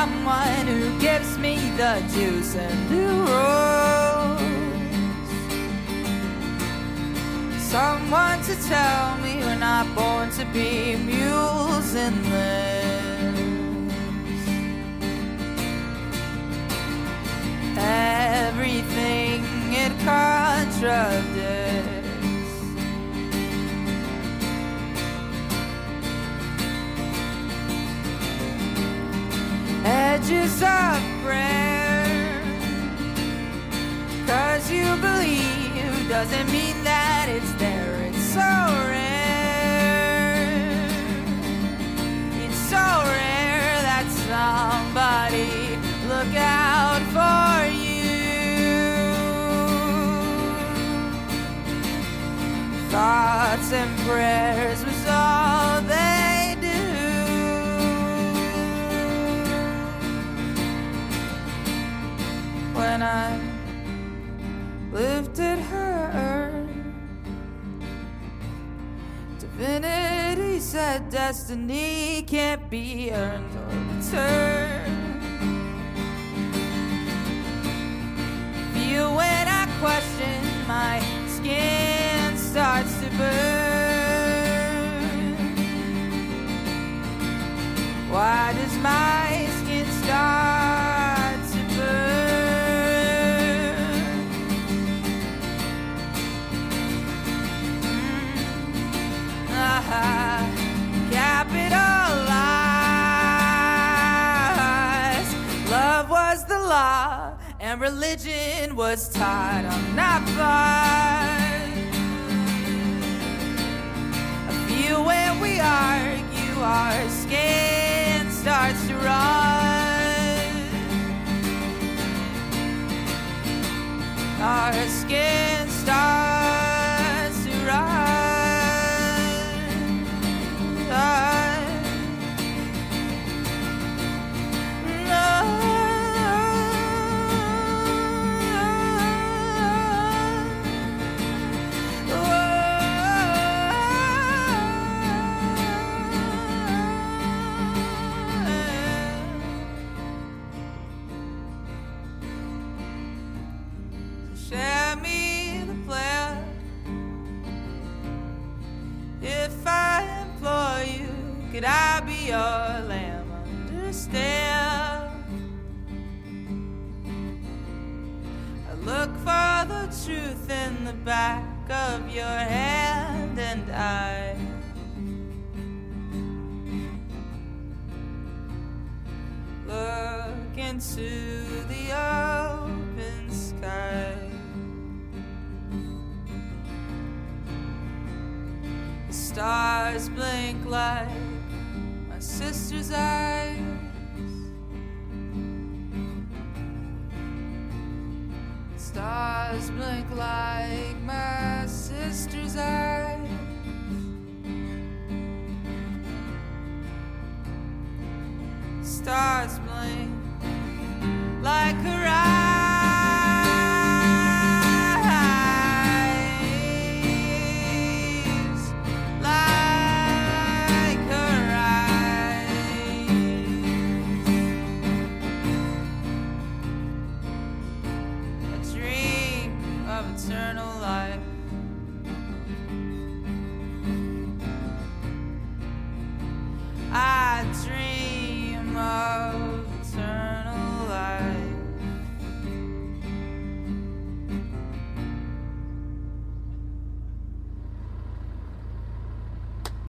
someone who gives me the juice and the rose. Someone to tell me we're not born to be mules and lambs. Everything it contradicts. Edges of prayer, 'cause you believe doesn't mean that it's there. It's so rare. It's so rare that somebody look out for you. Thoughts and prayers was all they do. When I lifted her, divinity said destiny can't be earned or returned. Feel when I question, my skin starts to burn. Why does my skin start to burn? Capitalized. Love was the law and religion was taught. I'm not blind. I feel when we argue, our skin starts to run. Our skin starts to run. Share me the plan. If I implore you, could I be your lamb? Understand? I look for the truth in the back of your hand, and I look into the open sky. Stars blink like my sister's eyes. Stars blink like my sister's eyes. Stars blink like her eyes. Eternal life. I dream